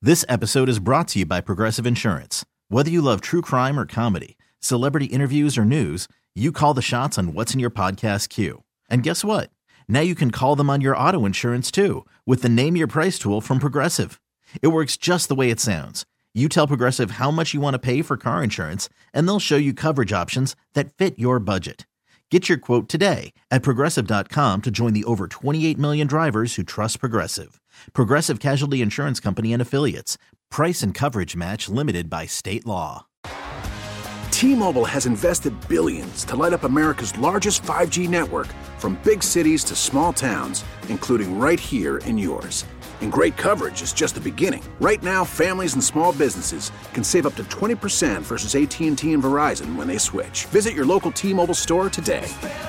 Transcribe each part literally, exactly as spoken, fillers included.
This episode is brought to you by Progressive Insurance. Whether you love true crime or comedy, celebrity interviews or news, you call the shots on what's in your podcast queue. And guess what? Now you can call them on your auto insurance too with the Name Your Price tool from Progressive. It works just the way it sounds. You tell Progressive how much you want to pay for car insurance, and they'll show you coverage options that fit your budget. Get your quote today at Progressive dot com to join the over twenty-eight million drivers who trust Progressive. Progressive Casualty Insurance Company and Affiliates. Price and coverage match limited by state law. T-Mobile has invested billions to light up America's largest five G network, from big cities to small towns, including right here in yours. And great coverage is just the beginning. Right now, families and small businesses can save up to twenty percent versus A T and T and Verizon when they switch. Visit your local T-Mobile store today.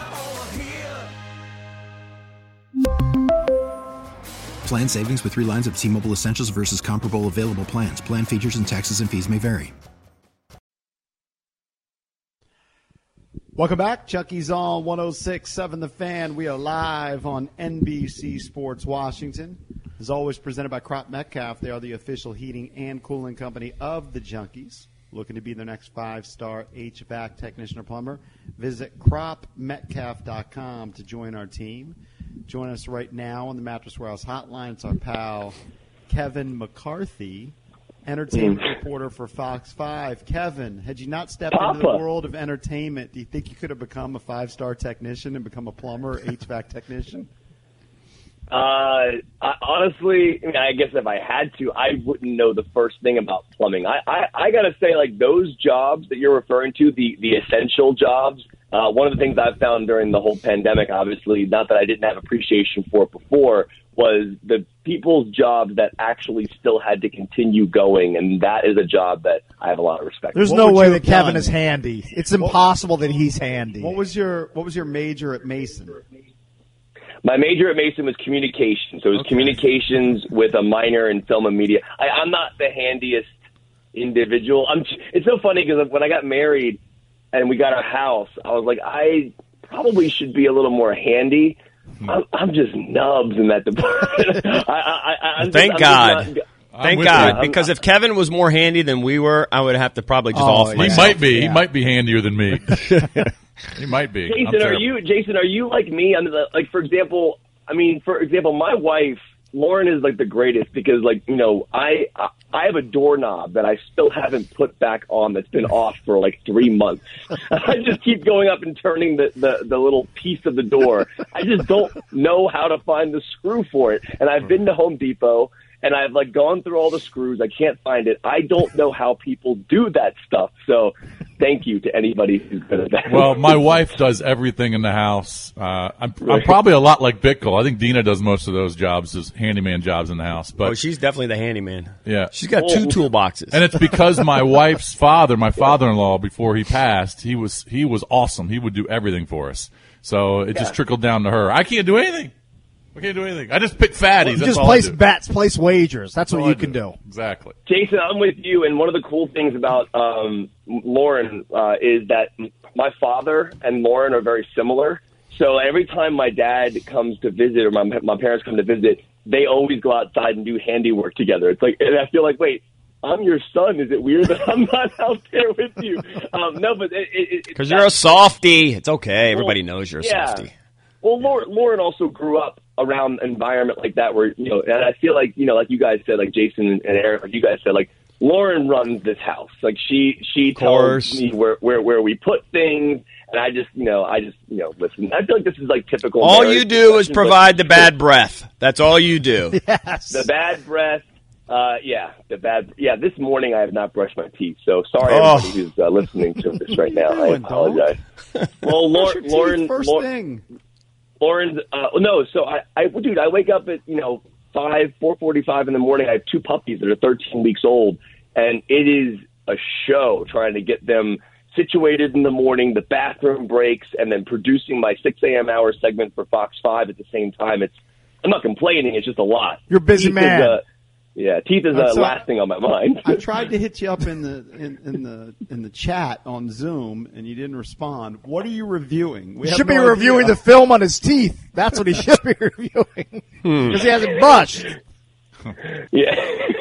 Plan savings with three lines of T-Mobile Essentials versus comparable available plans. Plan features and taxes and fees may vary. Welcome back. Chucky's on one oh six point seven The Fan. We are live on N B C Sports Washington. As always, presented by Crop Metcalf. They are the official heating and cooling company of the Junkies. Looking to be their next five-star H V A C technician or plumber? Visit crop metcalf dot com to join our team. Join us right now on the Mattress Warehouse hotline. It's our pal, Kevin McCarthy, entertainment reporter for Fox five. Kevin, had you not stepped Papa. into the world of entertainment, do you think you could have become a five-star technician and become a plumber or H V A C technician? Uh, I, honestly, I, mean, I guess if I had to, I wouldn't know the first thing about plumbing. I, I, I got to say, like, those jobs that you're referring to, the, the essential jobs, uh, one of the things I've found during the whole pandemic, obviously, not that I didn't have appreciation for it before, was the people's jobs that actually still had to continue going, and that is a job that I have a lot of respect for. There's What no would way you that have Kevin done? is handy. It's impossible that he's handy. What was your What was your major at Mason? My major at Mason was communications. So it was Okay. communications with a minor in film and media. I, I'm not the handiest individual. I'm, it's so funny because when I got married and we got a house, I was like, I probably should be a little more handy. I'm, I'm just nubs in that department. I, I, I, I'm Thank just, God. I'm just not, Thank with God, you. because if Kevin was more handy than we were, I would have to probably just Oh, off he He myself. might be. Yeah. He might be handier than me. He might be. I'm Jason, are terrible. you Jason? Are you like me? I'm the, like, for example, I mean, for example, my wife Lauren is like the greatest because, like, you know, I I have a doorknob that I still haven't put back on that's been off for like three months. I just keep going up and turning the, the the little piece of the door. I just don't know how to find the screw for it, and I've been to Home Depot. And I've, like, gone through all the screws. I can't find it. I don't know how people do that stuff. So thank you to anybody who's good at that. Well, my wife does everything in the house. Uh, I'm, I'm probably a lot like Bickle. I think Dina does most of those jobs, as handyman jobs in the house. But Oh, she's definitely the handyman. yeah, She's got two toolboxes. and it's because my wife's father, my father-in-law, before he passed, he was he was awesome. He would do everything for us. So it just trickled down to her. I can't do anything. I can't do anything. I just pick fatties. That's Just all place I do. bets, place wagers. That's what All you I can do. Exactly. Jason, I'm with you. And one of the cool things about um, Lauren uh, is that my father and Lauren are very similar. So every time my dad comes to visit or my my parents come to visit, they always go outside and do handiwork together. It's like, and I feel like, wait, I'm your son. Is it weird that I'm not out there with you? Um, no, but it, it, Because you're a softie. It's okay. Everybody knows you're a yeah. softie. Well, Lauren, Lauren also grew up around an environment like that where, you know, and I feel like, you know, like you guys said, like Jason and Eric, like you guys said, like Lauren runs this house. Like she, she tells me where, where, where we put things. And I just, you know, I just, you know, listen, I feel like this is like typical. All marriage you do is discussion, provide but- the bad breath. That's all you do. Yes. The bad breath. Uh, yeah, the bad. Yeah, this morning I have not brushed my teeth. So sorry, Oh. everybody who's uh, listening to this right now. I doing, dog? apologize. Well, Brush Lauren, your teeth Lauren, first Lauren, thing. Lauren's, uh, no, so I, I, dude, I wake up at, you know, five, four forty-five in the morning. I have two puppies that are thirteen weeks old, and it is a show trying to get them situated in the morning, the bathroom breaks, and then producing my six a.m. hour segment for Fox five at the same time. It's, I'm not complaining. It's just a lot. You're a busy Teeth man. Is, uh, yeah, teeth is uh, Uh, so- last thing on my mind. I tried to hit you up in the in, in the in the chat on Zoom, and you didn't respond. What are you reviewing? We He have should be no reviewing idea. the film on his teeth. That's what he should be reviewing. Because he hasn't brushed. Yeah.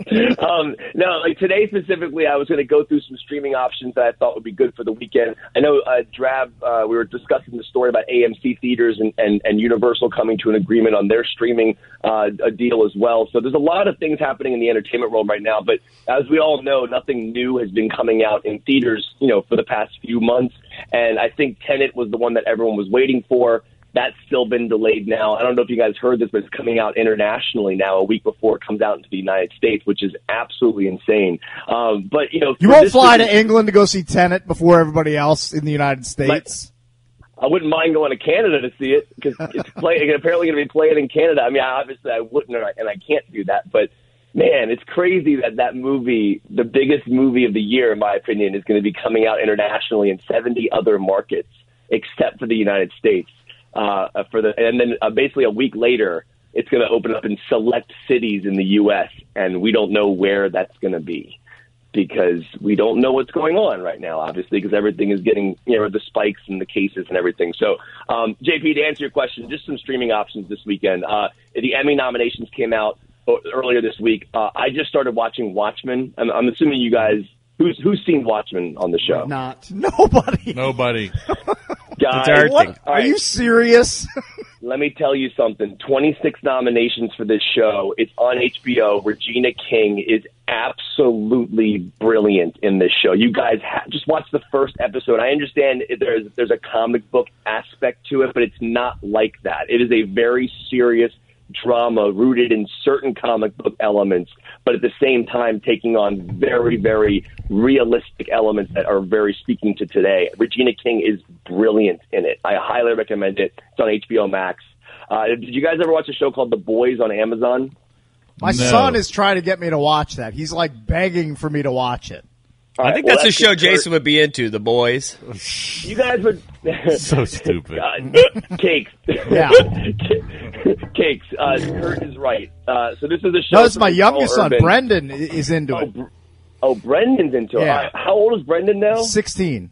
um, no, like today specifically, I was going to go through some streaming options that I thought would be good for the weekend. I know, uh, Drab, uh, we were discussing the story about A M C theaters and, and, and Universal coming to an agreement on their streaming uh, a deal as well. So there's a lot of things happening in the entertainment world right now. But as we all know, nothing new has been coming out in theaters, you know, for the past few months. And I think Tenet was the one that everyone was waiting for. That's still been delayed now. I don't know if you guys heard this, but it's coming out internationally now a week before it comes out into the United States, which is absolutely insane. Um, but, you know, you won't fly to England to go see Tenet before everybody else in the United States? I wouldn't mind going to Canada to see it because it's play, apparently going to be playing in Canada. I mean, obviously I wouldn't, and I, and I can't do that. But, man, it's crazy that that movie, the biggest movie of the year, in my opinion, is going to be coming out internationally in seventy other markets except for the United States. Uh, for the and then uh, basically a week later, it's going to open up in select cities in the U S, and we don't know where that's going to be because we don't know what's going on right now, obviously, because everything is getting, you know, the spikes and the cases and everything. So, um, J P, to answer your question, just some streaming options this weekend. Uh, the Emmy nominations came out earlier this week. Uh, I just started watching Watchmen. I'm, I'm assuming you guys, who's who's seen Watchmen on the show? Not. Nobody. Nobody. Guys, what? Right. Are you serious? Let me tell you something. twenty-six nominations for this show. It's on H B O. Regina King is absolutely brilliant in this show. You guys ha- just watch the first episode. I understand there's there's a comic book aspect to it, but it's not like that. It is a very serious drama rooted in certain comic book elements, but at the same time taking on very, very realistic elements that are very speaking to today. Regina King is brilliant in it. I highly recommend it. It's on H B O Max. Uh, did you guys ever watch a show called The Boys on Amazon? My No. son is trying to get me to watch that. He's like begging for me to watch it. All I right, think well, that's a show Kurt. Jason would be into, The Boys. You guys would... So stupid. Uh, cakes. Yeah. Cakes. Uh, Kurt is right. Uh, so this is a show... No, it's my from youngest Carl son. Urban. Brendan is into Oh, it. Br- oh, Brendan's into it. Yeah. All right, how old is Brendan now? sixteen.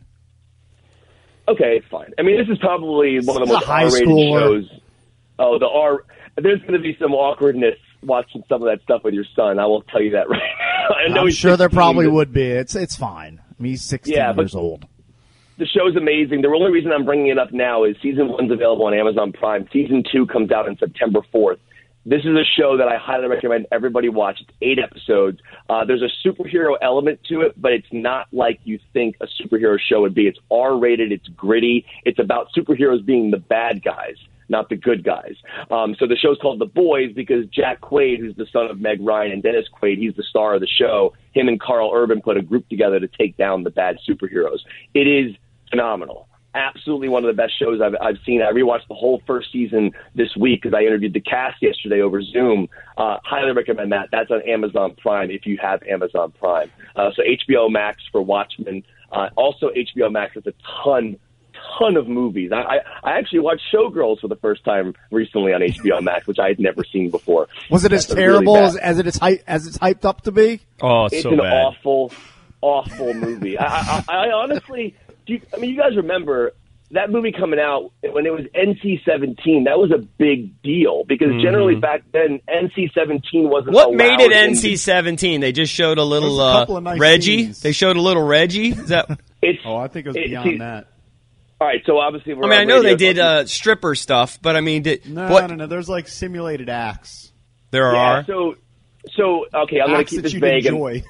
Okay, it's fine. I mean, this is probably one of the He's a most high R-rated schooler. shows. Oh, the R... There's going to be some awkwardness watching some of that stuff with your son. I will tell you that right now. I know I'm he's sure there sixteen, probably but would be. It's it's fine. I mean, he's sixteen Yeah, but- years old. The show's amazing. The only reason I'm bringing it up now is season one's available on Amazon Prime. Season two comes out on September fourth. This is a show that I highly recommend everybody watch. It's eight episodes. Uh, there's a superhero element to it, but it's not like you think a superhero show would be. It's R-rated. It's gritty. It's about superheroes being the bad guys, not the good guys. Um, so the show's called The Boys because Jack Quaid, who's the son of Meg Ryan, and Dennis Quaid, he's the star of the show. Him and Carl Urban put a group together to take down the bad superheroes. It is phenomenal. Absolutely one of the best shows I've, I've seen. I rewatched the whole first season this week because I interviewed the cast yesterday over Zoom. Uh, highly recommend that. That's on Amazon Prime if you have Amazon Prime. Uh, so H B O Max for Watchmen. Uh, also H B O Max has a ton, ton of movies. I, I, I actually watched Showgirls for the first time recently on H B O Max, which I had never seen before. Was it as That's really terrible bad. as, as it is hy- as it's hyped up to be? Oh, it's, It's so an bad. awful, awful movie. I, I, I honestly, do you, I mean, you guys remember that movie coming out when it was N C seventeen? That was a big deal because generally back then N C seventeen wasn't. What made it allowed in- N C seventeen? They just showed a little There was a couple uh, of nice Reggie. scenes. They showed a little Reggie. Is that? It's, Oh, I think it was it- beyond see, that. All right, so obviously, we're I mean, on I know radio, they did so- uh, stripper stuff, but I mean, did, No, what no, no. There's like simulated acts. there yeah, are? So, so okay, I'm going to acts keep that this you vague. and- enjoy.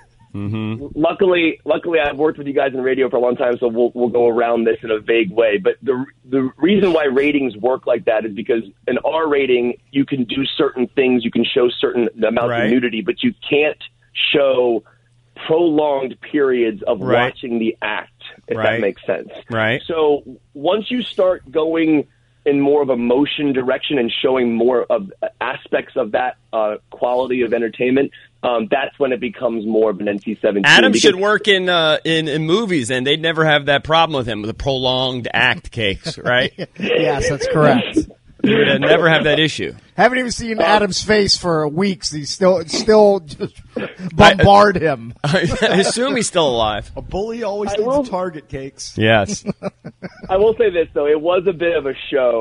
Luckily, luckily, I've worked with you guys in radio for a long time, so we'll we'll go around this in a vague way. But the the reason why ratings work like that is because an R rating, you can do certain things, you can show certain amounts Right. of nudity, but you can't show prolonged periods of Right. watching the act, if Right. that makes sense. Right. So once you start going in more of a motion direction and showing more of aspects of that uh, quality of entertainment, um, that's when it becomes more of an N C seventeen. Adam because- should work in, uh, in in movies, and they'd never have that problem with him with the prolonged act cakes, right? Yes, that's correct. You would uh, never have that issue. Haven't even seen Adam's face for weeks. He's still still just bombard him. I assume he's still alive. A bully always I needs will- a target, Cakes. Yes. I will say this, though. It was a bit of a show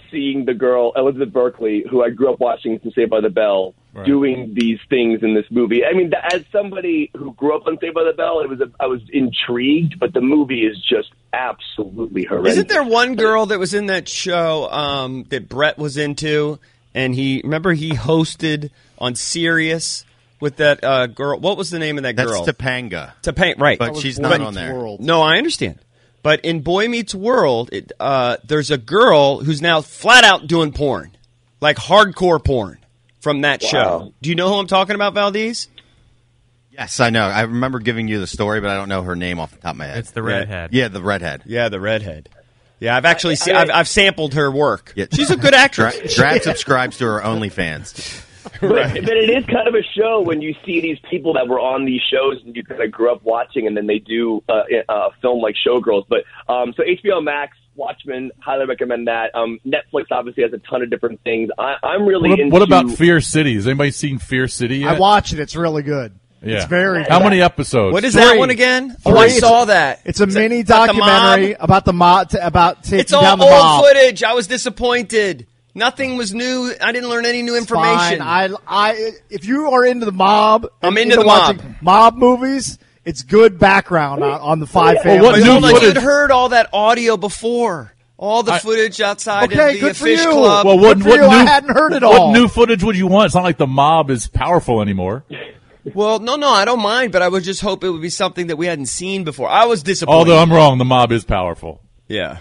seeing the girl, Elizabeth Berkley, who I grew up watching from Saved by the Bell, right. doing these things in this movie. I mean, as somebody who grew up on Saved by the Bell, it was a, I was intrigued, but the movie is just absolutely horrendous. Isn't there one girl that was in that show um, that Brett was into, and he remember he hosted on Sirius with that uh, girl? What was the name of that That's girl? Topanga. Topanga, right? But she's not on there. World. No, I understand. But in Boy Meets World, it, uh, there's a girl who's now flat out doing porn, like hardcore porn from that wow. show. Do you know who I'm talking about, Valdez? Yes, I know. I remember giving you the story, but I don't know her name off the top of my head. It's the redhead. Yeah, the redhead. Yeah, the redhead. Yeah, I've actually I, seen, I, I've, I've sampled her work. Yeah. She's a good actress. Dra- Drab subscribes to her OnlyFans. But, right. but it is kind of a show when you see these people that were on these shows and you kind of grew up watching, and then they do uh, a film like Showgirls. But um, so H B O Max, Watchmen, highly recommend that. Um, Netflix obviously has a ton of different things. I, I'm really what, into. What about Fear City? Has anybody seen Fear City yet? I watched it. It's really good. Yeah. It's very How good. many episodes? What is Three. that one again? Three. Oh, I It's saw that. It's a It's mini about the documentary mob. about the mob, t- about taking It's all down the old mob. footage. I was disappointed. Nothing was new. I didn't learn any new information. Fine. I, I, if you are into the mob, I'm and into the mob. watching mob movies. It's good background on, on the five Well, families. what But new hold on, footage- you'd heard all that audio before. All the I- footage outside Okay, of the good for fish you. club. Well, what, Good for what you. new, I hadn't heard it what all. new footage would you want? It's not like the mob is powerful anymore. Well, no, no, I don't mind, but I would just hope it would be something that we hadn't seen before. I was disappointed. Although I'm wrong, the mob is powerful. Yeah.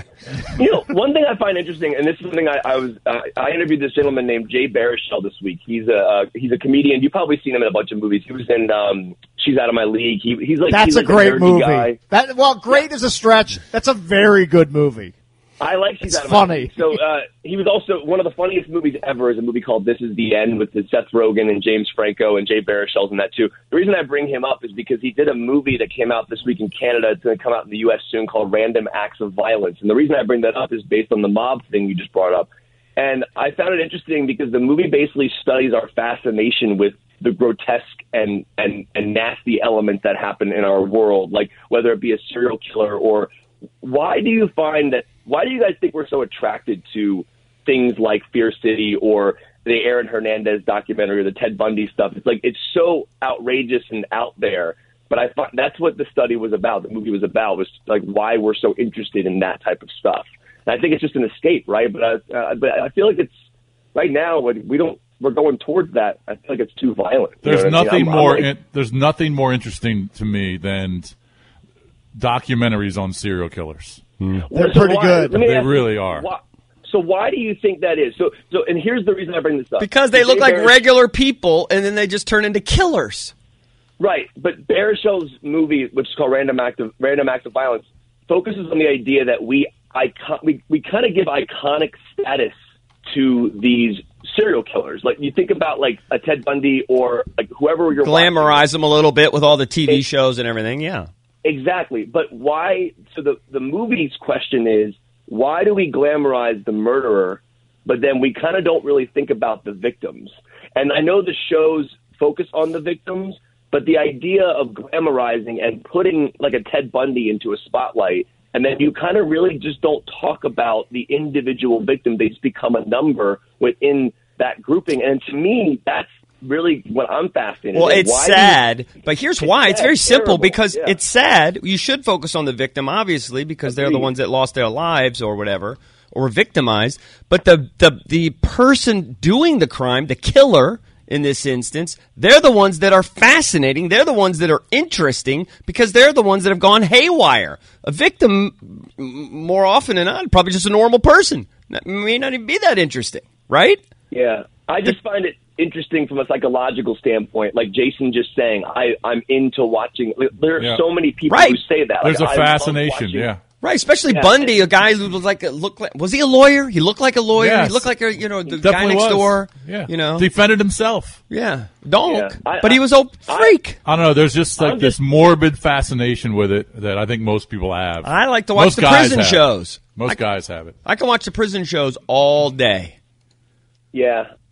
You know, one thing I find interesting, and this is something I, I was uh, I interviewed this gentleman named Jay Baruchel this week. He's a uh, he's a comedian. You've probably seen him in a bunch of movies. He was in um, She's Out of My League. He, he's like That's he's a like great nerdy movie. Guy. That well, great yeah. is a stretch. That's a very good movie. I like She's It's Out of funny. My League. So uh, he was also one of the funniest movies ever. Is a movie called This Is the End with Seth Rogen and James Franco, and Jay Baruchel's in that too. The reason I bring him up is because he did a movie that came out this week in Canada. It's going to come out in the U S soon called Random Acts of Violence. And the reason I bring that up is based on the mob thing you just brought up. And I found it interesting because the movie basically studies our fascination with the grotesque and, and, and nasty elements that happen in our world, like whether it be a serial killer or why do you find that, why do you guys think we're so attracted to things like Fear City or the Aaron Hernandez documentary or the Ted Bundy stuff? It's like, it's so outrageous and out there. But I thought that's what the study was about. The movie was about was like why we're so interested in that type of stuff. And I think it's just an escape, right? But I, uh, but I feel like it's right now we don't. We're going towards that. I feel like it's too violent. There's you know nothing I mean? I'm, more. I'm like, in, there's nothing more interesting to me than documentaries on serial killers. They're so pretty why, good. let me They ask you, really are. Why, so why do you think that is? So so and here's the reason I bring this up. Because they look Jay like Baruch- regular people, and then they just turn into killers. Right, but Baruchel's movie, which is called Random Act of Random Acts of Violence, focuses on the idea that we icon- we we kind of give iconic status to these serial killers. Like you think about like a Ted Bundy or like whoever you're Glamorize watching. them a little bit with all the T V It- shows and everything, yeah. Exactly, but why? So the the movie's question is why do we glamorize the murderer, but then we kind of don't really think about the victims? And I know the shows focus on the victims, but the idea of glamorizing and putting like a Ted Bundy into a spotlight, and then you kind of really just don't talk about the individual victim. They just become a number within that grouping. And to me, that's really what I'm fascinated. Well, in. it's Why do you- sad, but here's why. It's sad, very simple terrible, because yeah. it's sad. You should focus on the victim, obviously, because they're the Agreed. ones that lost their lives or whatever, or were victimized. But the, the, the person doing the crime, the killer in this instance, they're the ones that are fascinating. They're the ones that are interesting because they're the ones that have gone haywire. A victim, m- more often than not, probably just a normal person. That may not even be that interesting, right? Yeah, I just find it interesting from a psychological standpoint. Like Jason just saying, I, I'm into watching. There are Yeah. so many people Right. who say that. There's like, a I love fascination, watching- yeah. Right, especially Yeah. Bundy, a guy who was like, looked like, was he a lawyer? He looked like a lawyer. Yes. He looked like a, you know, the guy Definitely next was. door. Yeah. You know, Defended himself. yeah, donk. Yeah. I- but he was a freak. I don't know. There's just like I'm this just- morbid fascination with it that I think most people have. I like to watch Most the guys prison have. shows. Most I, guys have it. I can watch the prison shows all day. Yeah,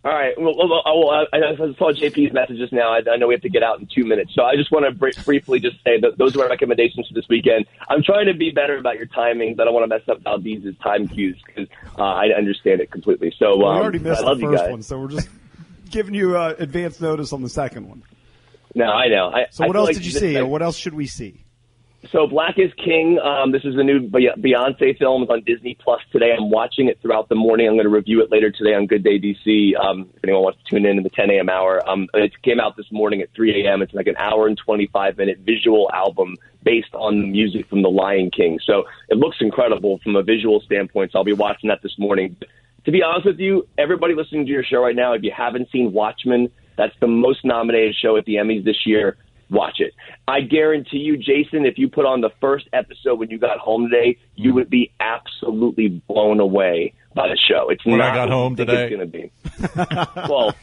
All right. Well, well, well I, I saw J P's message just now. I, I know we have to get out in two minutes. So I just want to br- briefly just say that those are my recommendations for this weekend. I'm trying to be better about your timings. I don't want to mess up Valdez's time cues because uh, I understand it completely. So um, well, we already missed I love the you first guys. one, so we're just giving you uh, advance notice on the second one. No, I know. I, so what I else like did you this, see, I, or what else should we see? So Black is King. Um, this is the new Beyonce film. It's on Disney Plus today. I'm watching it throughout the morning. I'm going to review it later today on Good Day D C. Um, if anyone wants to tune in in the ten a.m. hour. Um, it came out this morning at three a.m. It's like an hour and twenty-five minute visual album based on the music from The Lion King. So it looks incredible from a visual standpoint. So I'll be watching that this morning. To be honest with you, everybody listening to your show right now, if you haven't seen Watchmen, that's the most nominated show at the Emmys this year. Watch it. I guarantee you, Jason, if you put on the first episode when you got home today, you would be absolutely blown away by the show. It's when not I got home today. It's going to be. Well,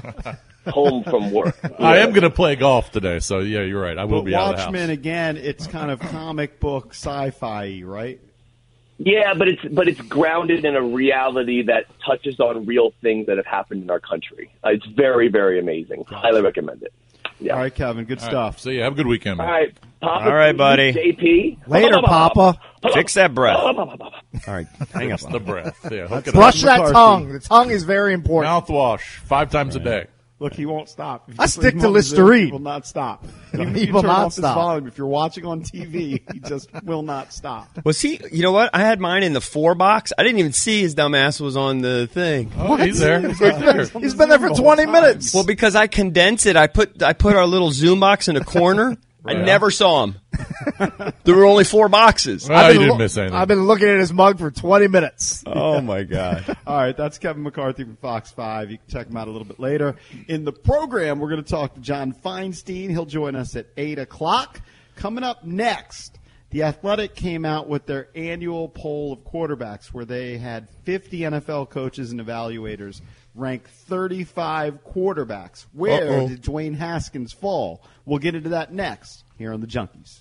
home from work. I am going to play golf today, so yeah, you're right. I will but be out of the house. Watchmen, again, it's kind of comic book sci-fi, right? Yeah, but it's but it's grounded in a reality that touches on real things that have happened in our country. Uh, it's very, very amazing. Highly recommend it. Yeah. All right, Kevin. Good All stuff. Right. So yeah, have a good weekend, man. All right, Papa. All right, buddy. J P. Later, Papa. Fix that breath. All right, hang up. The breath. Yeah, hook it Brush up. that McCarthy. tongue. The tongue is very important. Mouthwash five times a day. Look, he won't stop. If you I put stick him to on the Zoom, Listerine. He will not stop. He Even if you will turn not off his stop. volume, if you're watching on T V, he just will not stop. Was he? You know what? I had mine in the four box. I didn't even see his dumbass was on the thing. Oh, he's there. He's right there. He's been there for twenty minutes. Well, because I condense it, I put I put our little Zoom box in a corner. I Right. never saw him. There were only four boxes. Well, I've you been didn't lo- miss anything. I've been looking at his mug for twenty minutes. Oh my god! All right, that's Kevin McCarthy from Fox five. You can check him out a little bit later. In the program, we're going to talk to John Feinstein. He'll join us at eight o'clock. Coming up next, The Athletic came out with their annual poll of quarterbacks where they had fifty N F L coaches and evaluators rank thirty-five quarterbacks. Where Uh-oh. did Dwayne Haskins fall? We'll get into that next here on The Junkies.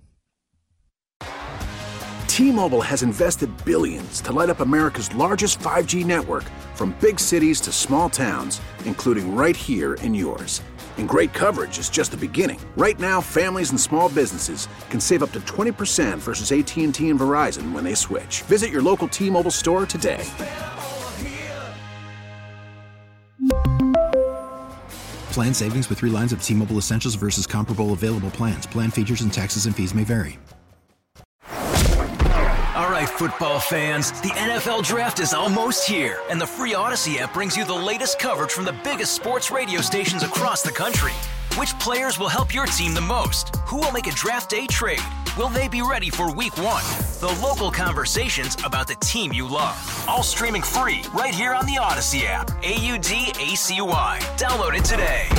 T-Mobile has invested billions to light up America's largest five G network, from big cities to small towns, including right here in yours. And great coverage is just the beginning. Right now, families and small businesses can save up to twenty percent versus A T and T and Verizon when they switch. Visit your local T-Mobile store today. Plan savings with three lines of T-Mobile Essentials versus comparable available plans. Plan features and taxes and fees may vary. All right, football fans, the N F L Draft is almost here, and the free Odyssey app brings you the latest coverage from the biggest sports radio stations across the country. Which players will help your team the most? Who will make a draft day trade? Will they be ready for week one? The local conversations about the team you love. All streaming free right here on the Odyssey app. A U D A C Y. Download it today.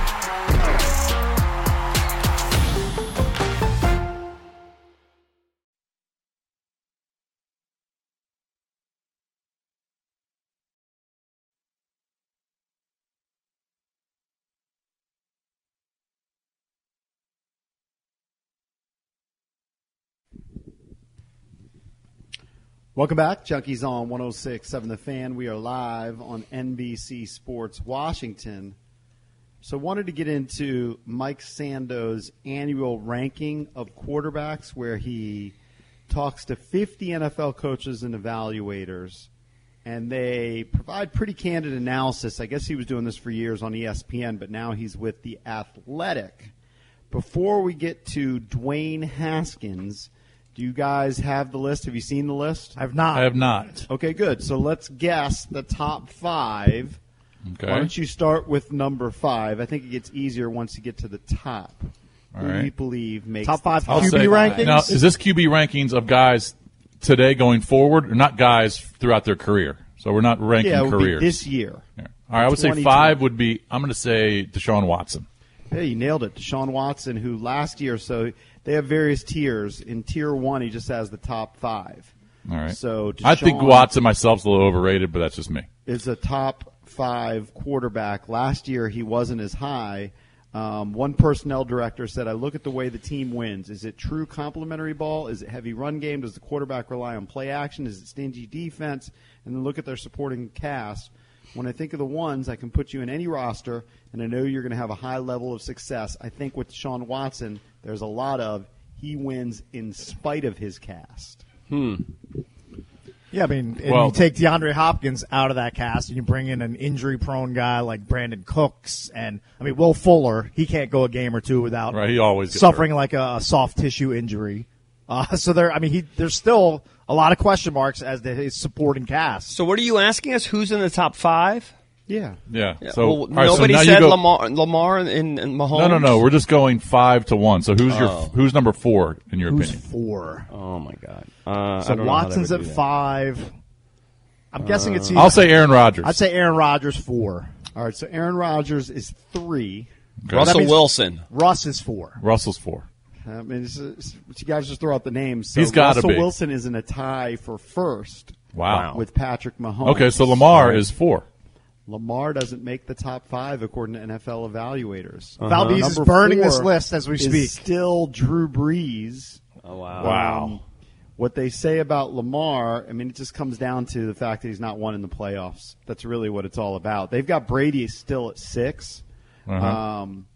Welcome back. Junkies on one oh six point seven The Fan. We are live on N B C Sports Washington. So wanted to get into Mike Sando's annual ranking of quarterbacks where he talks to fifty N F L coaches and evaluators, and they provide pretty candid analysis. I guess he was doing this for years on E S P N, but now he's with The Athletic. Before we get to Dwayne Haskins, do you guys have the list? Have you seen the list? I've not. I have not. Okay, good. So let's guess the top five. Okay. Why don't you start with number five? I think it gets easier once you get to the top. All Who right. do you believe makes Top the five top Q B say- rankings? Now, is this Q B rankings of guys today going forward, or not guys throughout their career? So we're not ranking Yeah, it would be careers. this year. Yeah. All right, I would say twenty five would be. I'm going to say Deshaun Watson. Yeah, you nailed it. Deshaun Watson, who last year, so they have various tiers. In tier one, he just has the top five. All right. So I think Deshaun Watson myself's a little overrated, but that's just me. is a top five quarterback. Last year, he wasn't as high. Um, one personnel director said, I look at the way the team wins. Is it true complementary ball? Is it heavy run game? Does the quarterback rely on play action? Is it stingy defense? And then look at their supporting cast. when I think of the ones, I can put you in any roster, and I know you're going to have a high level of success. I think with Deshaun Watson, there's a lot of he wins in spite of his cast. Hmm. Yeah, I mean, and Well- you take DeAndre Hopkins out of that cast, and you bring in an injury-prone guy like Brandon Cooks, and I mean, Will Fuller. He can't go a game or two without Right, he always gets suffering hurt. like a, a soft tissue injury. Uh, so there, I mean, he there's still a lot of question marks as to his supporting cast. So what are you asking us? Who's in the top five? Yeah. Yeah. Yeah, So, well, all right, so nobody now you said go- Lamar, Lamar and, and Mahomes. No, no, no. We're just going five to one. So who's your Oh. who's number four in your Who's opinion? four? Oh my God. Uh, I So don't know how they Watson's would at do that. five. I'm guessing it's. I'll say Aaron Rodgers. I'd say Aaron Rodgers four. All right, so Aaron Rodgers is three. Okay. Russell That means- Wilson. Russ is four. Russell's four. I mean, it's, it's, you guys just throw out the names. So He's gotta Russell be. Wilson is in a tie for first Wow. with Patrick Mahomes. Okay, so Lamar is four. Lamar doesn't make the top five according to N F L evaluators. Valdez is Number burning four this list as we is speak. Still Drew Brees. Oh wow. Wow. Um, what they say about Lamar, I mean, it just comes down to the fact that he's not won in the playoffs. That's really what it's all about. They've got Brady still at six. Uh-huh. Um,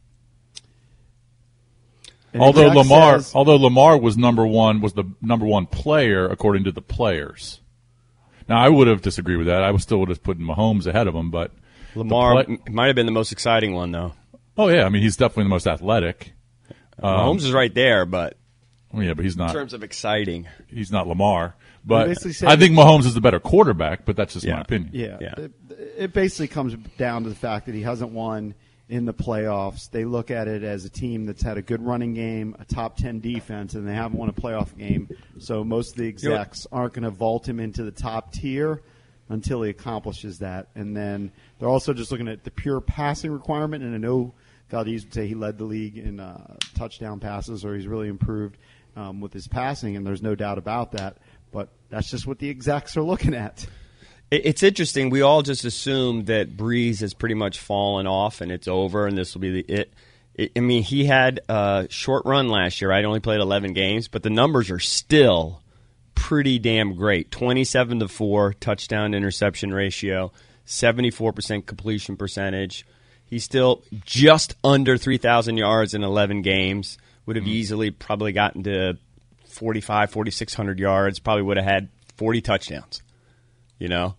and Although Jack Lamar, says- although Lamar was number one, was the number one player according to the players. Now I would have disagreed with that. I would still would have put Mahomes ahead of him, but the Lamar play- m- might have been the most exciting one though. oh yeah, I mean he's definitely the most athletic. Um, Mahomes is right there, but well, yeah, but he's in not. terms of exciting, He's not Lamar. But basically said I think Mahomes is the better quarterback. But that's just my Yeah. opinion. Yeah, Yeah. It, it basically comes down to the fact that he hasn't won in the playoffs. They look at it as a team that's had a good running game, a top ten defense, and they haven't won a playoff game. So most of the execs aren't going to vault him into the top tier until he accomplishes that. And then they're also just looking at the pure passing requirement. And I know Valdez would say he led the league in uh, touchdown passes, or he's really improved um, with his passing, and there's no doubt about that. But that's just what the execs are looking at. It- it's interesting. We all just assume that Breeze has pretty much fallen off and it's over, and this will be the it. it I mean, he had a short run last year. Right, only played eleven games, but the numbers are still pretty damn great. Twenty-seven to four touchdown interception ratio, seventy-four percent completion percentage. He's still just under three thousand yards in eleven games. Would have easily probably gotten to forty-five, forty-six hundred yards. Probably would have had forty touchdowns. You know,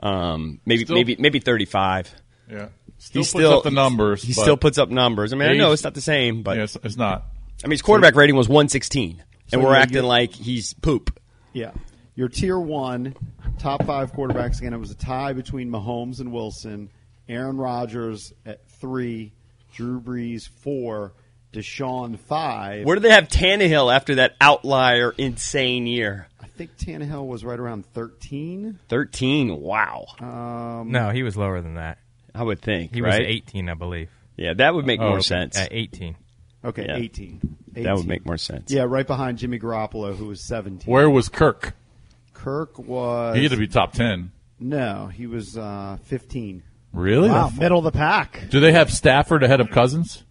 um, maybe Still- maybe maybe thirty-five. Yeah. Still He puts still up the numbers. He but still puts up numbers. I mean, I know age- it's not the same, but yeah, it's, it's not. I mean, his quarterback rating was one sixteen, and So, we're yeah, acting you're- like he's poop. Yeah. Your tier one, top five quarterbacks, again, it was a tie between Mahomes and Wilson. Aaron Rodgers at three, Drew Brees four, Deshaun five. Where do they have Tannehill after that outlier insane year? I think Tannehill was right around thirteen. thirteen, wow. Um, No, he was lower than that. I would think, He right? was eighteen, I believe. Yeah, that would make Oh, more okay. sense. At eighteen. Okay, Yeah. eighteen. That would eighteen. make more sense. Yeah, right behind Jimmy Garoppolo, who was seventeen. Where was Kirk? Kirk was. He had to be top ten. No, he was uh, fifteen. Really? Wow, middle of the pack. Do they have Stafford ahead of Cousins?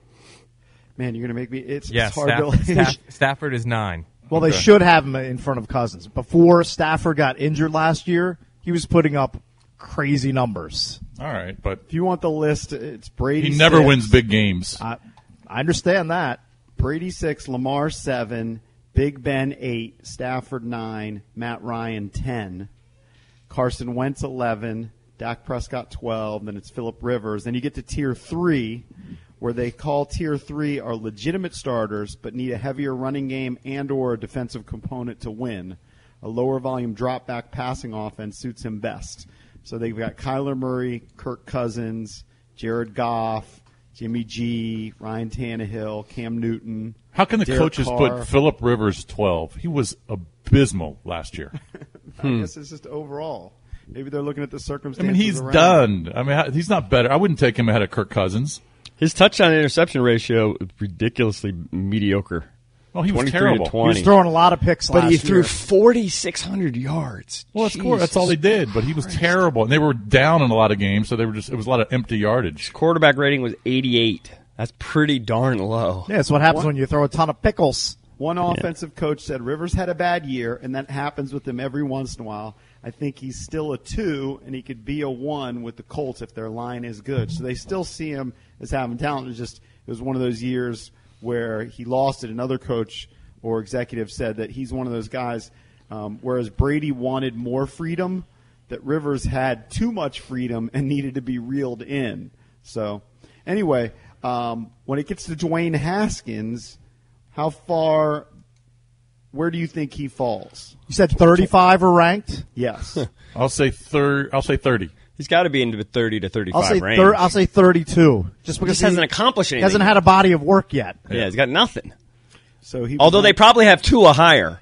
Man, you're going to make me. It's, Yeah, it's hard Staff- to. Staff- Stafford is nine. Well, they Okay. should have him in front of Cousins. Before Stafford got injured last year, he was putting up crazy numbers. All right, but If you want the list, it's Brady. he never six, wins big games. I, I understand that. Brady six, Lamar seven, Big Ben eight, Stafford nine, Matt Ryan ten, Carson Wentz eleven, Dak Prescott twelve. Then it's Phillip Rivers. Then you get to tier three, where they call tier three are legitimate starters, but need a heavier running game and or a defensive component to win. A lower volume drop back passing offense suits him best. So they've got Kyler Murray, Kirk Cousins, Jared Goff, Jimmy G, Ryan Tannehill, Cam Newton. How can the Derek coaches Carr. put Phillip Rivers twelve? He was abysmal last year. I guess it's just overall. Maybe they're looking at the I circumstances. mean, he's around. done. I mean, how- he's not better. I wouldn't take him ahead of Kirk Cousins. His touchdown interception ratio is ridiculously mediocre. Well, he was twenty-three terrible. to He was twenty. throwing a lot of picks But last he threw year. forty-six hundred yards. Well, of course, that's all they did. But he was terrible, and they were down in a lot of games, so they were just. It was a lot of empty yardage. Quarterback rating was eighty-eight. That's pretty darn low. Yeah, it's what happens What? when you throw a ton of pickles. One offensive coach said Rivers had a bad year, and that happens with him every once in a while. I think he's still a two, and he could be a one with the Colts if their line is good. So they still see him as having talent. It was just it was one of those years where he lost it. Another coach or executive said that he's one of those guys, um, whereas Brady wanted more freedom, that Rivers had too much freedom and needed to be reeled in. So anyway, um, when it gets to Dwayne Haskins, how far – where do you think he falls? You said thirty-five are ranked? Yes. I'll say thir- I'll say thirty. He's got to be into the thirty to thirty-five I'll say range. thir- I'll say thirty-two. Just He because just hasn't accomplished anything. hasn't had a body of work yet. Yeah, he's got nothing. So he Although they probably have Tua higher.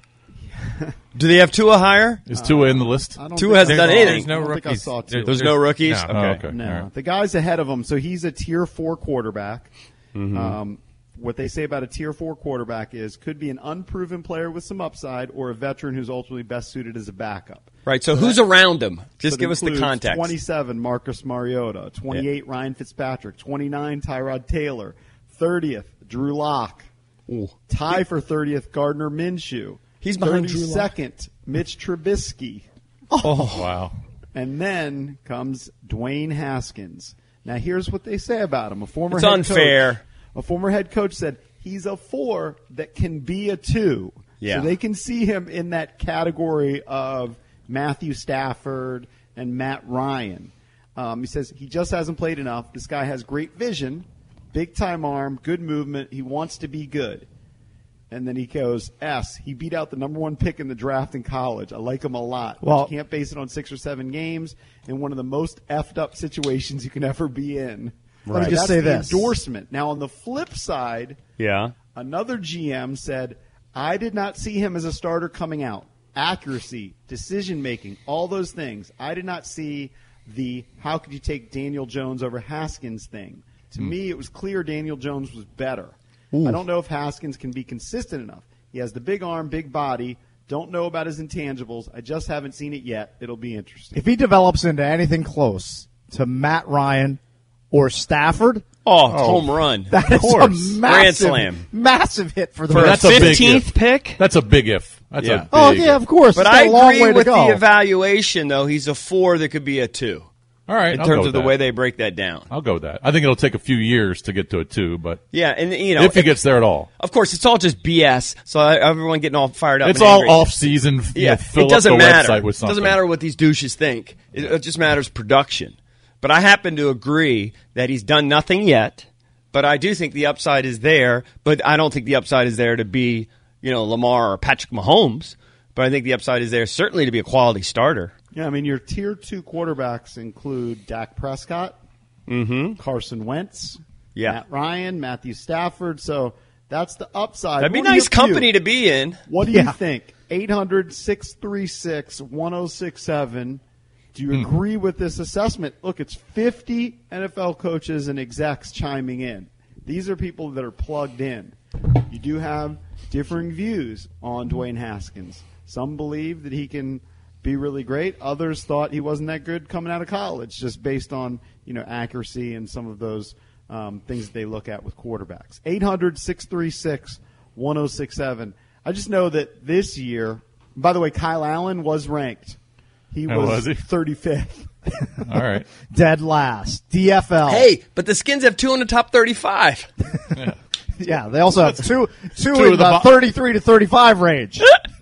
Do they have Tua higher? Is Tua in the list? I don't Tua think hasn't I done saw- anything. There's no I don't think I rookies. saw There- Tua. There's no rookies? No. Okay. Oh, okay. No, All right. the guy's ahead of him. So he's a tier four quarterback. Mm-hmm. Um, what they say about a tier four quarterback is could be an unproven player with some upside or a veteran who's ultimately best suited as a backup. Right, so who's around him? Just So it give us the includes context. twenty-seven, Marcus Mariota. twenty-eight, Ryan Fitzpatrick. twenty-nine, Tyrod Taylor. thirtieth, Drew Lock. Ooh. Tie for thirtieth, Gardner Minshew. He's behind Drew Lock. thirty-second, Mitch Trubisky. Oh, wow. And then comes Dwayne Haskins. Now, here's what they say about him. A former It's head unfair. Coach, a former head coach said he's a four that can be a two. Yeah. So they can see him in that category of Matthew Stafford and Matt Ryan. Um, he says he just hasn't played enough. This guy has great vision, big-time arm, good movement. He wants to be good. And then he goes, S, he beat out the number one pick in the draft in college. I like him a lot. But Well- you can't base it on six or seven games in one of the most effed up situations you can ever be in. Let me So just that's say the this. endorsement. Now, on the flip side, Yeah. another G M said, I did not see him as a starter coming out. Accuracy, decision-making, all those things. I did not see the how could you take Daniel Jones over Haskins thing. To me, it was clear Daniel Jones was better. I don't know if Haskins can be consistent enough. He has the big arm, big body. Don't know about his intangibles. I just haven't seen it yet. It'll be interesting. If he develops into anything close to Matt Ryan or Stafford, Oh, it's home run. that is a course. massive, Grand slam. massive hit for the For a That's a big fifteenth if. pick? That's a big if. That's Yeah. a big Oh, yeah, if. of course. But It's got I a long agree way to with go. the evaluation, though. He's a four that could be a two. All right, In I'll terms go of with the that. way they break that down. I'll go with that. I think it'll take a few years to get to a two, but Yeah, and you know, if he gets there at all. of course, it's all just B S. So I, everyone getting all fired up. It's and all angry. off season. You Yeah, know, fill it doesn't up the matter. website with It something. doesn't matter what these douches think. It, it just matters production. But I happen to agree that he's done nothing yet. But I do think the upside is there. But I don't think the upside is there to be, you know, Lamar or Patrick Mahomes. But I think the upside is there certainly to be a quality starter. Yeah, I mean, your tier two quarterbacks include Dak Prescott, Mm-hmm. Carson Wentz, Yeah. Matt Ryan, Matthew Stafford. So that's the upside. That'd be What do you nice have to do? company to be in. What do Yeah. you think? eight hundred, six three six, one oh six seven. Do you agree with this assessment? Look, it's fifty N F L coaches and execs chiming in. These are people that are plugged in. You do have differing views on Dwayne Haskins. Some believe that he can be really great. Others thought he wasn't that good coming out of college, just based on you know accuracy and some of those um, things that they look at with quarterbacks. eight hundred, six three six, one oh six seven. I just know that this year, by the way, Kyle Allen was ranked. He Oh, was, was he? thirty-fifth. All right. Dead last. D F L. Hey, but the Skins have two in the top thirty-five. Yeah, they also have two, two, Two in of the the bo- thirty-three to thirty-five range.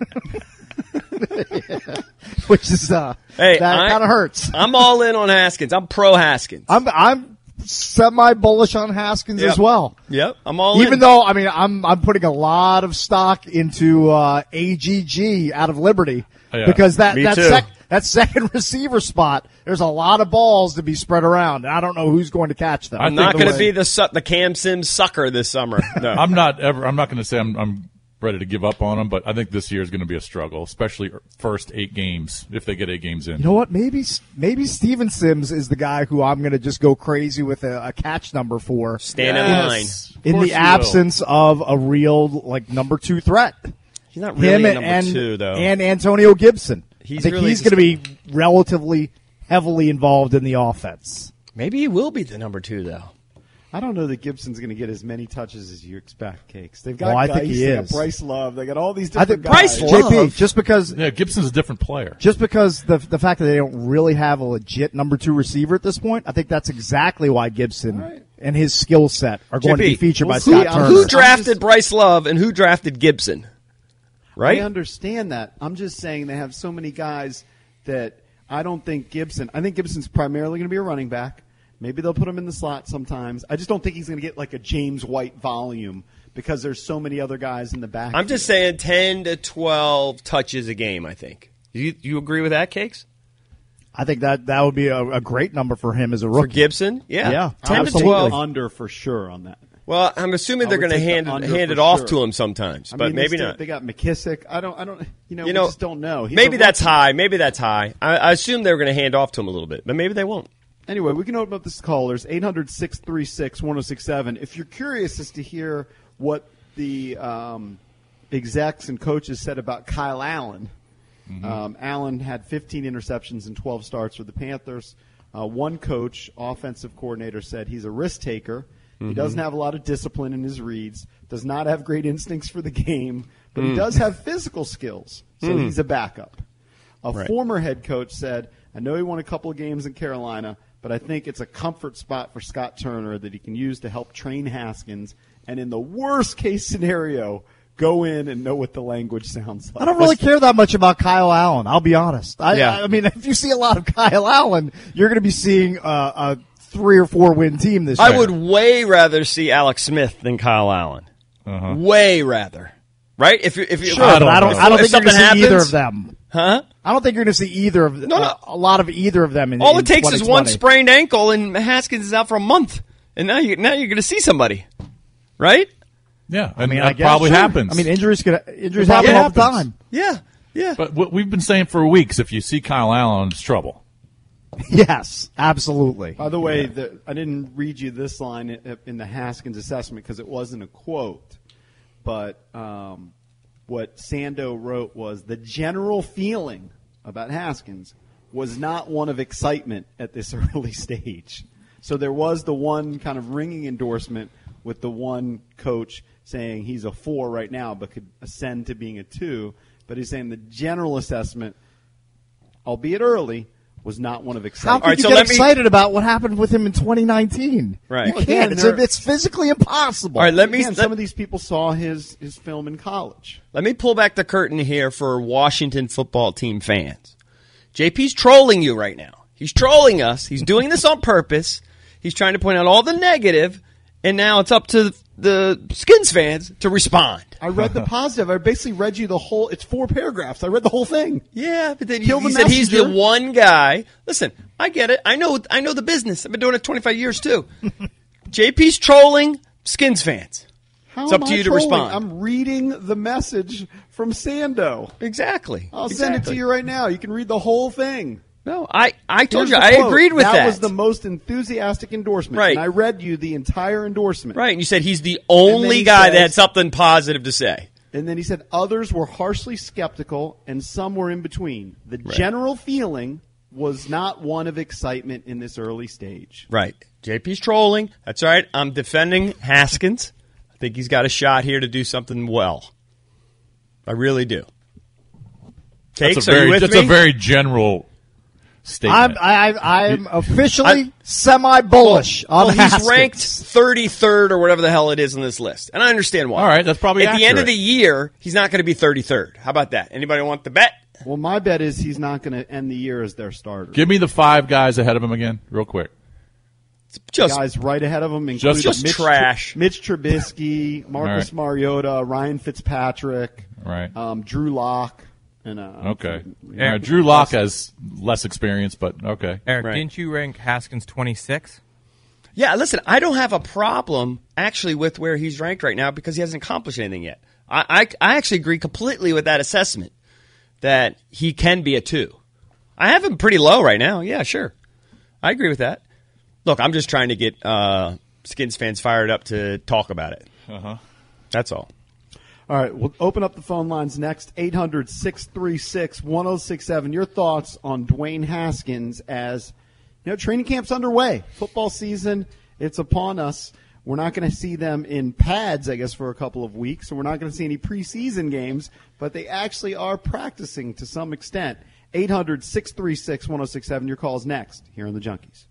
Which is, uh, Hey, that I- kind of hurts. I'm all in on Haskins. I'm pro Haskins. I'm, I'm semi-bullish on Haskins Yep. as well. Yep, I'm all in. Even though, I mean, I'm I'm putting a lot of stock into uh, A G G out of Liberty Yeah. because that Me that, too. sec, that second receiver spot, there's a lot of balls to be spread around, and I don't know who's going to catch them. I'm I not think going the to way- be the su- the Cam Sims sucker this summer. No. I'm not ever. I'm not going to say I'm, I'm ready to give up on them, but I think this year is going to be a struggle, especially first eight games if they get eight games in. You know what? Maybe maybe Steven Sims is the guy who I'm going to just go crazy with a, a catch number for. Stand in Yes. line. Of In course the you will. absence of a real like number two threat. He's not really Him a number and, two, though. and Antonio Gibson. He's I think really he's just- going to be relatively heavily involved in the offense. Maybe he will be the number two, though. I don't know that Gibson's going to get as many touches as you expect, Cakes. They've got Well, I Geis, think he they got is. Bryce Love. They got all these I different think guys. Bryce J P, Love. just because Yeah, Gibson's a different player. just because the the fact that they don't really have a legit number two receiver at this point, I think that's exactly why Gibson right. and his skill set are going J P, to be featured we'll by see. Scott I'm Turner. Who just- drafted Bryce Love and who drafted Gibson? Right? I understand that. I'm just saying they have so many guys that I don't think Gibson. I think Gibson's primarily going to be a running back. Maybe they'll put him in the slot sometimes. I just don't think he's going to get like a James White volume because there's so many other guys in the back. I'm just saying ten to twelve touches a game, I think. You you agree with that, Cakes? I think that that would be a, a great number for him as a For rookie. Gibson? Yeah. Yeah, ten to absolutely. twelve. under for sure on that. Well, I'm assuming I they're would going to take hand the it, under hand for it off sure. to him sometimes, I but mean, they maybe still- not. They got McKissick. I don't. I don't. You know, You we know, just don't know. He's maybe a that's rookie. high. Maybe that's high. I, I assume they're going to hand off to him a little bit, but maybe they won't. Anyway, we can open up this callers, eight hundred, six three six, one oh six seven. If you're curious as to hear what the um, execs and coaches said about Kyle Allen, Mm-hmm. um, Allen had fifteen interceptions and twelve starts for the Panthers. Uh, one coach, offensive coordinator, said he's a risk taker. Mm-hmm. He doesn't have a lot of discipline in his reads, does not have great instincts for the game, but Mm. he does have physical skills, so he's a backup. A Right. former head coach said, I know he won a couple of games in Carolina, but I think it's a comfort spot for Scott Turner that he can use to help train Haskins, and in the worst case scenario, go in and know what the language sounds like. I don't really care that much about Kyle Allen. I'll be honest. I, Yeah. I mean, if you see a lot of Kyle Allen, you're going to be seeing uh, a three or four win team this I year. would way rather see Alex Smith than Kyle Allen. Uh-huh. Way rather. Right? If you if you Sure, I but don't I don't. know. I don't If think you're going to something see either happens- of them. Huh? I don't think you're going to see either of No, no. uh, a lot of either of them. In, All in it takes is one twenty twenty. sprained ankle, and Haskins is out for a month. And now you now you're going to see somebody, right? Yeah, and I mean, that I guess, probably sure. happens. I mean, injuries could injuries It probably happen all the happens. time. Yeah, yeah. But what we've been saying for weeks, if you see Kyle Allen, it's trouble. Yes, absolutely. By the way, the, I didn't read you this line in, in the Haskins assessment because it wasn't a quote, but um, what Sando wrote was the general feeling about Haskins was not one of excitement at this early stage. So there was the one kind of ringing endorsement with the one coach saying he's a four right now but could ascend to being a two. But he's saying the general assessment, albeit early, was not one of How excitement. could right, you so get let me- excited about what happened with him in twenty nineteen? Right. You Well, can't. again, It's, there- it's physically impossible. All right, let me Again, let, some of these people saw his, his film in college. let me pull back the curtain here for Washington football team fans. J P's trolling you right now. He's trolling us. He's doing this on purpose. He's trying to point out all the negative, and now it's up to the Skins fans to respond. I read the positive. I basically read you the whole. It's four paragraphs. I read the whole thing. Yeah, but then Kill he the said he's the messenger. one guy. Listen, I get it. I know. I know the business. I've been doing it twenty-five years too. J P's trolling Skins fans. How It's up am to I you to trolling? respond. I'm reading the message from Sando. Exactly. I'll send it Exactly. to you right now. You can read the whole thing. No, I, I told Here's you the I quote. agreed with that. That was the most enthusiastic endorsement. Right. And I read you the entire endorsement. right, and you said he's the And only then he guy says- that had something positive to say. And then he said others were harshly skeptical and some were in between. The general feeling was not one of excitement in this early stage. Right. J P's trolling. That's all right. I'm defending Haskins. I think he's got a shot here to do something well. I really do. Cakes, That's a are very, you with that's me? a very general statement. I'm I, I'm officially I- semi-bullish well, on well, Haskins. he's ranked thirty-third or whatever the hell it is on this list, and I understand why. All right, that's probably at the end of accurate. the year. He's not going to be thirty-third. How about that? Anybody want the bet? Well, my bet is he's not going to end the year as their starter. Give me the five guys ahead of him again, real quick. Just guys right ahead of him include Just- Mitch, trash. Mitch Trubisky, Marcus All Mariota, Ryan Fitzpatrick, Right. um, Drew Lock, and uh, Okay. All right, Drew Lock has less experience, but okay. Eric, Right. didn't you rank Haskins twenty-six? Yeah, listen, I don't have a problem actually with where he's ranked right now because he hasn't accomplished anything yet. I, I, I actually agree completely with that assessment that he can be a two. I have him pretty low right now. Yeah, sure. I agree with that. Look, I'm just trying to get uh, Skins fans fired up to talk about it. Uh-huh. That's all. All right, we'll open up the phone lines next. eight hundred, six three six, one oh six seven. Your thoughts on Dwayne Haskins as, you know, training camp's underway. Football season, it's upon us. We're not going to see them in pads, I guess, for a couple of weeks, and we're not going to see any preseason games, but they actually are practicing to some extent. eight hundred, six three six, one oh six seven. Your call's next here on the Junkies.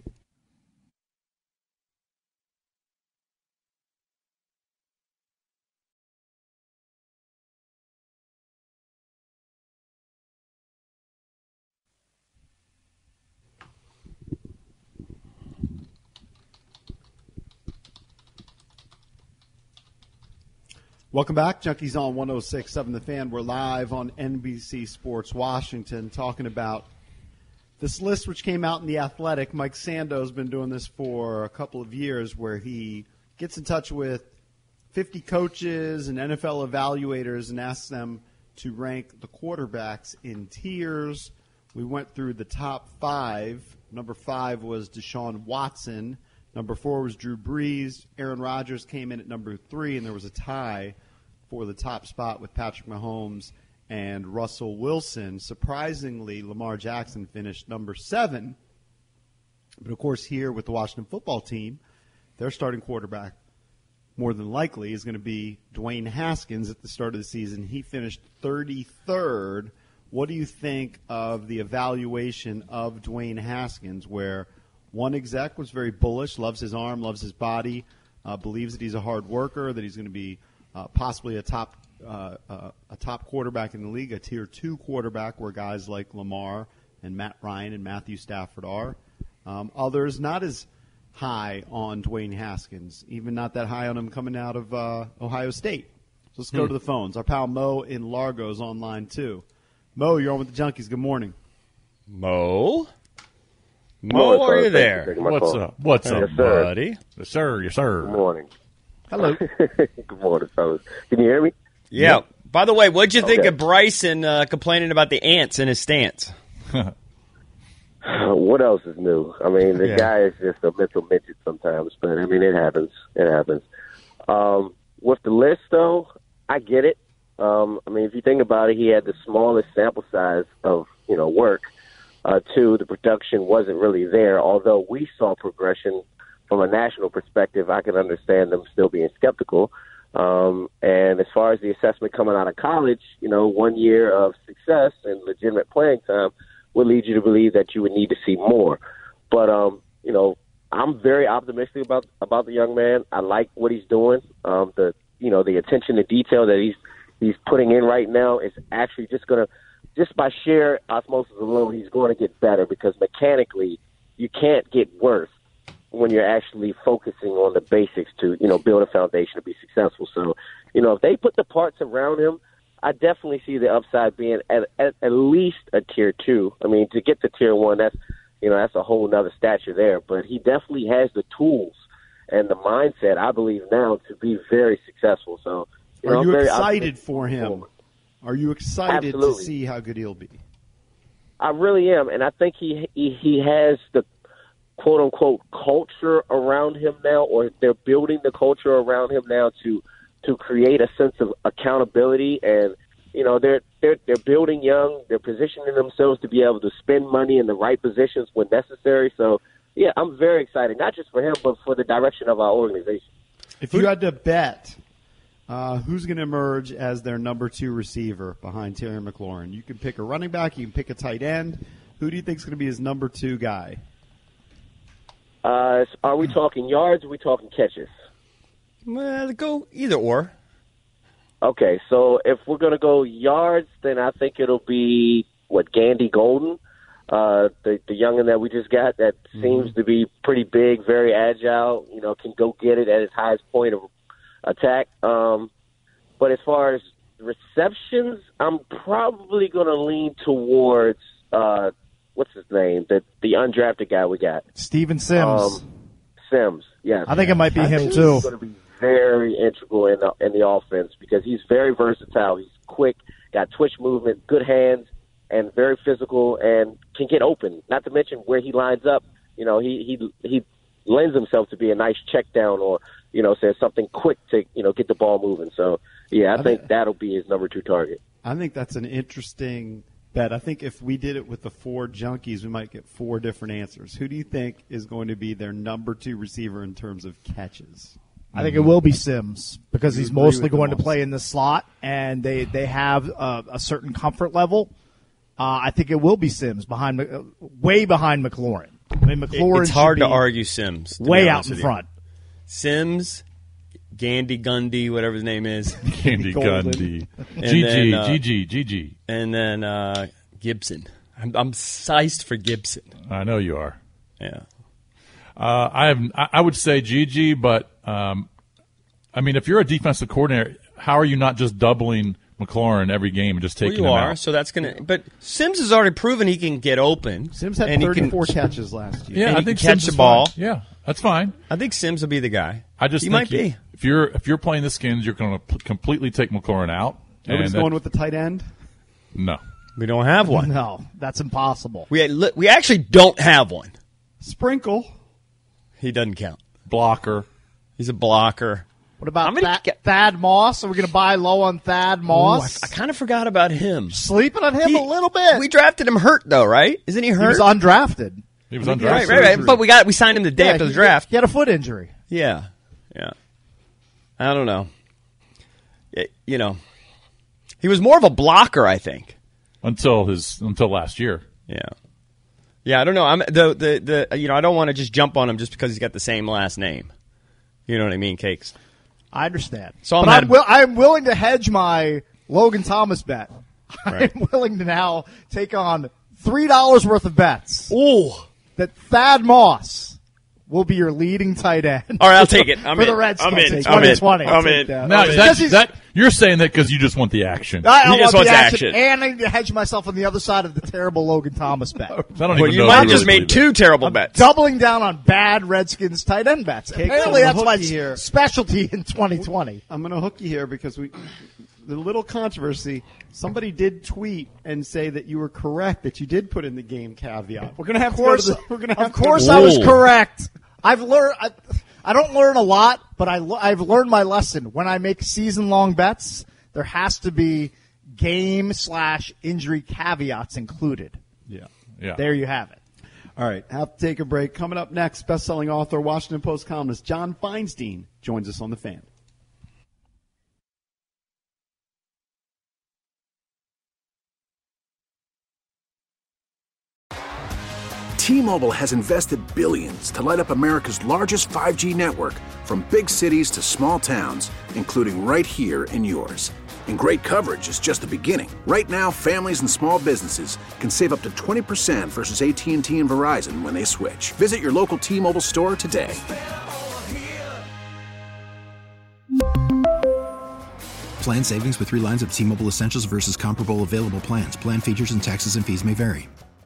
Welcome back. Junkies on one oh six point seven The Fan. We're live on N B C Sports Washington talking about this list which came out in The Athletic. Mike Sando's been doing this for a couple of years where he gets in touch with fifty coaches and N F L evaluators and asks them to rank the quarterbacks in tiers. We went through the top five. Number five was Deshaun Watson. Number four was Drew Brees. Aaron Rodgers came in at number three, and there was a tie for the top spot with Patrick Mahomes and Russell Wilson. Surprisingly, Lamar Jackson finished number seven. But, of course, here with the Washington football team, their starting quarterback more than likely is going to be Dwayne Haskins at the start of the season. He finished thirty-third. What do you think of the evaluation of Dwayne Haskins, where one exec was very bullish, loves his arm, loves his body, uh, believes that he's a hard worker, that he's going to be uh, possibly a top uh, uh, a top quarterback in the league, a tier two quarterback where guys like Lamar and Matt Ryan and Matthew Stafford are. Um, others not as high on Dwayne Haskins, even not that high on him coming out of uh, Ohio State. So let's go Hmm. to the phones. Our pal Mo in Largo is online too. Mo, you're on with the Junkies. Good morning. Mo? Good Mo, morning, are sir. you Thank you there? for taking my What's call. up? What's Yes, up, sir. buddy? Yes, sir. Yes, sir. Good morning. Hello. Good morning, fellas. Can you hear me? Yeah. Yep. By the way, what'd you think Okay. of Bryson uh, complaining about the ants in his stance? What else is new? I mean, the Yeah. guy is just a mental midget sometimes, but I mean, it happens. It happens. Um, with the list, though, I get it. Um, I mean, if you think about it, he had the smallest sample size of, you know, work. Uh, two, the production wasn't really there, although we saw progression from a national perspective. I can understand them still being skeptical. Um, and as far as the assessment coming out of college, you know, one year of success and legitimate playing time would lead you to believe that you would need to see more. But, um, you know, I'm very optimistic about about the young man. I like what he's doing. Um, the, you know, the attention to detail that he's he's putting in right now is actually just going to, just by sheer osmosis alone, he's going to get better because mechanically you can't get worse when you're actually focusing on the basics to, you know, build a foundation to be successful. So, you know, if they put the parts around him, I definitely see the upside being at, at at least a tier two. I mean, to get to tier one, that's, you know, that's a whole nother stature there. But he definitely has the tools and the mindset, I believe now, to be very successful. So, you know, Are I'm you very excited optimistic for him? forward. Are you excited Absolutely. to see how good he'll be? I really am, and I think he he, he has the quote unquote culture around him now, or they're building the culture around him now to to create a sense of accountability. And you know, they're they're they're building young, they're positioning themselves to be able to spend money in the right positions when necessary. So yeah, I'm very excited, not just for him, but for the direction of our organization. If you had to bet, uh, who's going to emerge as their number two receiver behind Terry McLaurin? You can pick a running back, you can pick a tight end. Who do you think is going to be his number two guy? Uh, are we talking yards? Or are we talking catches? Well, go either or. Okay, so if we're going to go yards, then I think it'll be, what, Gandy Golden, uh, the, the youngin that we just got that mm-hmm. seems to be pretty big, very agile, you know, can go get it at his highest point of attack. Um, but as far as receptions, I'm probably going to lean towards, uh, what's his name, the, the undrafted guy we got. Steven Sims. Um, Sims, yes. I think it might be I him, think too. He's going to be very integral in the, in the offense because he's very versatile. He's quick, got twitch movement, good hands, and very physical, and can get open. Not to mention where he lines up. You know, he he he lends himself to be a nice check down or, you know, says something quick to, you know, get the ball moving. So, yeah, I, I think, think that'll be his number two target. I think that's an interesting bet. I think if we did it with the four junkies, we might get four different answers. Who do you think is going to be their number two receiver in terms of catches? I think it will be Sims because You he's agree mostly with them going to also. play in the slot, and they they have uh, a certain comfort level. Uh, I think it will be Sims behind, Mc- uh, way behind McLaurin. I mean, McLaurin. It's hard should to be argue Sims. to be way out honest in with you. front. Sims, Gandy Gundy, whatever his name is. Candy Golden. Gundy. And G G, then, uh, G G, G G. And then uh, Gibson. I'm, I'm sized for Gibson. I know you are. Yeah. Uh, I have. I I would say G G, but um, I mean, if you're a defensive coordinator, how are you not just doubling McLaurin every game and just Well, taking you him are, out? so that's going to. But Sims has already proven he can get open. Sims had and he thirty-four can, catches last year. Yeah, and I he think can catch Sims the is ball. fine. Yeah, that's fine. I think Sims will be the guy. I just he think might you- be. if you're if you're playing the Skins, you're going to p- completely take McLaurin out. Nobody's and that- going with the tight end? no. We don't have one. No, that's impossible. We li- we actually don't have one. Sprinkle. He doesn't count. Blocker. He's a blocker. What about How many Thad, ca- Thad Moss? Are we going to buy low on Thad Ooh, I, Moss? I kind of forgot about him. Sleeping on him He- a little bit. We drafted him hurt though, right? Isn't he he hurt? was undrafted. He was I think undrafted. right, right, right. But we got we signed him the day Yeah, after the he- draft. He had a foot injury. Yeah, yeah. I don't know. It- you know, he was more of a blocker, I think. until his until last year. Yeah, yeah. I don't know. I'm the the the. You know, I don't want to just jump on him just because he's got the same last name. You know what I mean, Cakes? I understand. So I'm but had- I'm, will, I'm willing to hedge my Logan Thomas bet. Right. I'm willing to now take on three dollars worth of bets. Ooh. That Thad Moss will be your leading tight end. All right, I'll take it. I'm for in. the Redskins I'm in. in I'm in. twenty twenty. I'm in. Now, I'll take that's, that. that you're saying that because you just want the action. I, I He want just the wants action, action. and I need to hedge myself on the other side of the terrible Logan Thomas bet. I don't Well, even you know might if I have just really made believe two terrible bets. Doubling down on bad Redskins tight end bets. Okay, Apparently, I'm that's gonna my hook you here. specialty in twenty twenty. I'm going to hook you here because we, the little controversy. Somebody did tweet and say that you were correct that you did put in the game caveat. We're going to have Of course, to go to the, we're going to have of to go to course, the- I was Ooh. correct. I've learned. I, I don't learn a lot, but I, le- I've learned my lesson. When I make season-long bets, there has to be game slash injury caveats included. Yeah. Yeah. There you have it. All right, have to take a break. Coming up next, best-selling author, Washington Post columnist John Feinstein joins us on The Fan. T-Mobile has invested billions to light up America's largest five G network, from big cities to small towns, including right here in yours. And great coverage is just the beginning. Right now, families and small businesses can save up to twenty percent versus A T and T and Verizon when they switch. Visit your local T-Mobile store today. Plan savings with three lines of T-Mobile Essentials versus comparable available plans. Plan features and taxes and fees may vary.